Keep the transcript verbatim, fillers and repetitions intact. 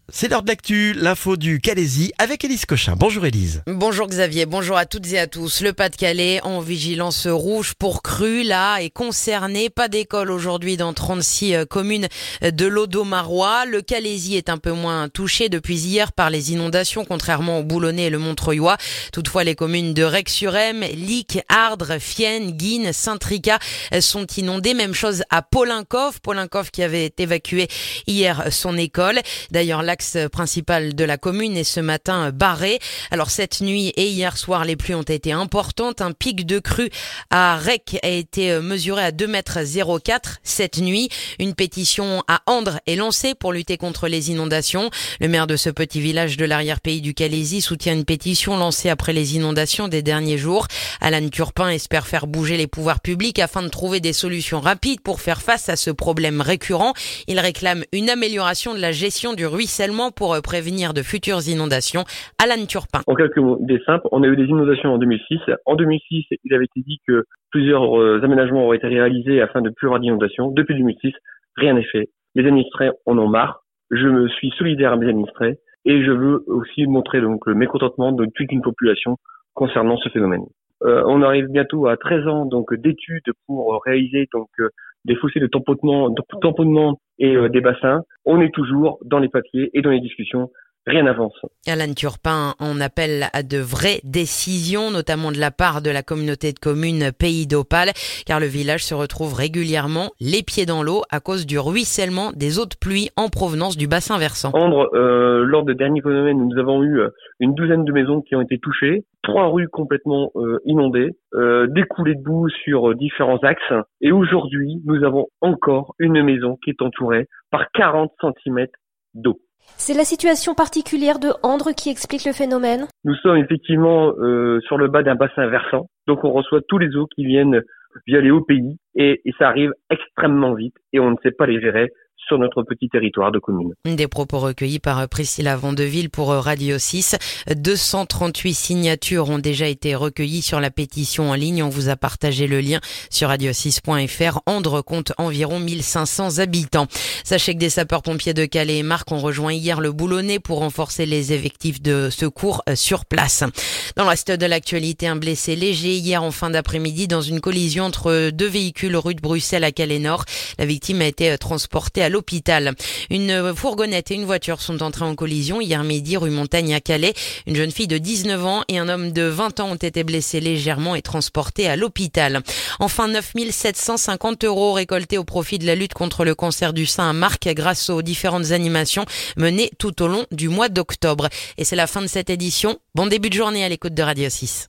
C'est l'heure de l'actu, l'info du Calaisis avec Élise Cochin. Bonjour Élise. Bonjour Xavier, bonjour à toutes et à tous. Le Pas-de-Calais en vigilance rouge pour crue, là, est concerné. Pas d'école aujourd'hui dans trente-six communes de l'Audomarois. Le Calaisis est un peu moins touché depuis hier par les inondations, contrairement au Boulonnais et le Montreuilois. Toutefois, les communes de Rex-sur-Emme, Lic, Ardres, Fienne, Guines, Saint-Tricas sont inondées. Même chose à Polincoff. Polincoff qui avait évacué hier son école. D'ailleurs, l'axe principal de la commune est ce matin barré. Alors cette nuit et hier soir, les pluies ont été importantes. Un pic de crue à Rec a été mesuré à deux virgule zéro quatre mètres cette nuit. Une pétition à Andres est lancée pour lutter contre les inondations. Le maire de ce petit village de l'arrière-pays du Calaisis soutient une pétition lancée après les inondations des derniers jours. Alan Turpin espère faire bouger les pouvoirs publics afin de trouver des solutions rapides pour faire face à ce problème récurrent. Il réclame une amélioration de la gestion du ruissellement pour prévenir de futures inondations. Alan Turpin. En quelques mots, des simples, on a eu des inondations en deux mille six. En deux mille six, il avait été dit que plusieurs euh, aménagements auraient été réalisés afin de ne plus avoir d'inondations. Depuis deux mille six, rien n'est fait. Les administrés en ont marre. Je me suis solidaire à mes administrés et je veux aussi montrer donc le mécontentement de toute une population concernant ce phénomène. Euh, on arrive bientôt à treize ans donc d'études pour réaliser donc euh, des fossés de tamponnement, de tamponnement et euh, des bassins. On est toujours dans les papiers et dans les discussions. Rien n'avance. Alan Turpin en appelle à de vraies décisions, notamment de la part de la communauté de communes Pays d'Opale, car le village se retrouve régulièrement les pieds dans l'eau à cause du ruissellement des eaux de pluie en provenance du bassin versant. Andres, euh, lors des derniers phénomènes, nous avons eu une douzaine de maisons qui ont été touchées, trois rues complètement euh, inondées, euh, des coulées de boue sur différents axes, et aujourd'hui, nous avons encore une maison qui est entourée par quarante centimètres d'eau. C'est la situation particulière de Andres qui explique le phénomène. Nous sommes effectivement euh, sur le bas d'un bassin versant, donc on reçoit tous les eaux qui viennent via les hauts pays et, et ça arrive extrêmement vite et on ne sait pas les gérer sur notre petit territoire de commune. Des propos recueillis par Priscilla Vandeville pour Radio six. deux cent trente-huit signatures ont déjà été recueillies sur la pétition en ligne. On vous a partagé le lien sur radio six point f r. Andres compte environ mille cinq cents habitants. Sachez que des sapeurs-pompiers de Calais et Marques ont rejoint hier le Boulonnais pour renforcer les effectifs de secours sur place. Dans le reste de l'actualité, un blessé léger hier en fin d'après-midi dans une collision entre deux véhicules rue de Bruxelles à Calais-Nord. La victime a été transportée à l'hôpital. Une fourgonnette et une voiture sont entrées en collision hier midi rue Montagne à Calais. Une jeune fille de dix-neuf ans et un homme de vingt ans ont été blessés légèrement et transportés à l'hôpital. Enfin, neuf mille sept cent cinquante euros récoltés au profit de la lutte contre le cancer du sein à Marques grâce aux différentes animations menées tout au long du mois d'octobre. Et c'est la fin de cette édition. Bon début de journée à l'écoute de Radio six.